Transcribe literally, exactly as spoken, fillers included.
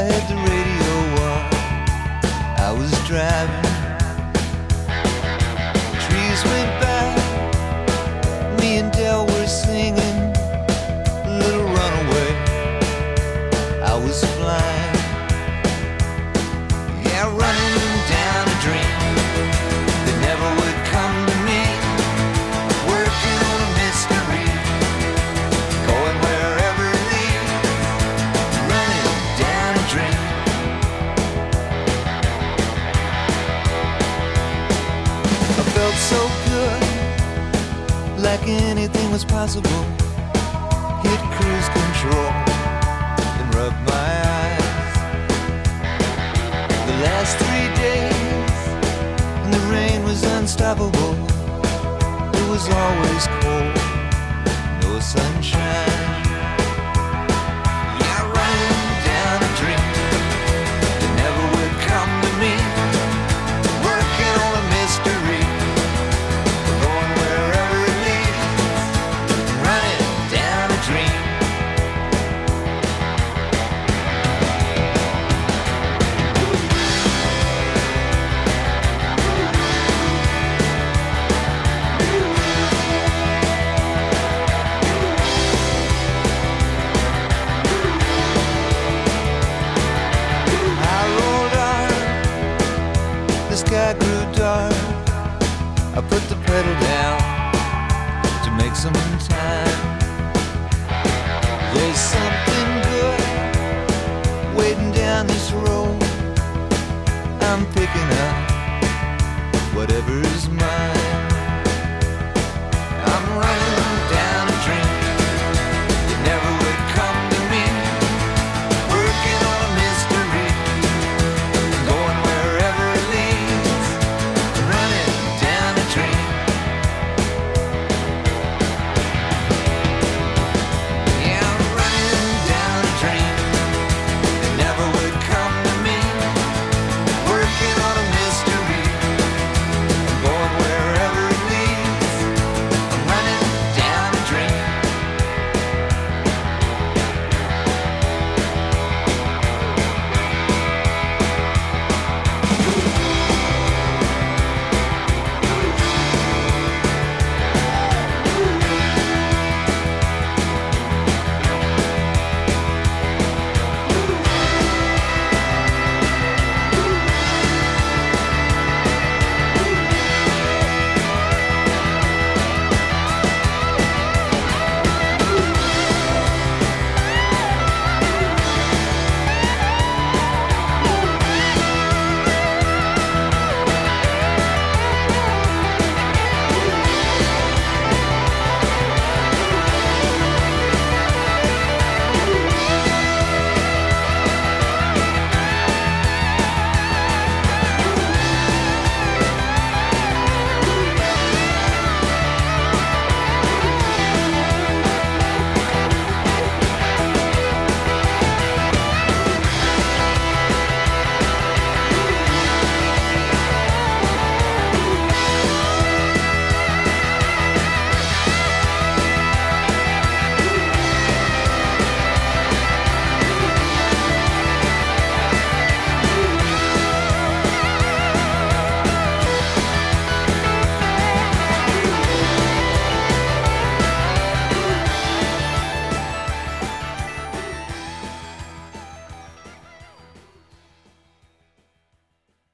had the radio on. I was driving. Trees went by. Me and Del were singing Little Runaway. I was flying. Yeah, running down a dream that never would come to me. Working on a mystery, going wherever it leads. Running down a dream. I felt so good, like anything was possible. Hit cruise control and rub my eyes. The last three days, and the rain was unstoppable. It was always cold, no sunshine. Yeah, running down a dream that never would come to me. Working on a mystery, going wherever it leads. Running down a dream. I rolled on, the sky grew dark. I put the pedal down to make some time. There's something good waiting down this road. I'm picking up whatever's mine.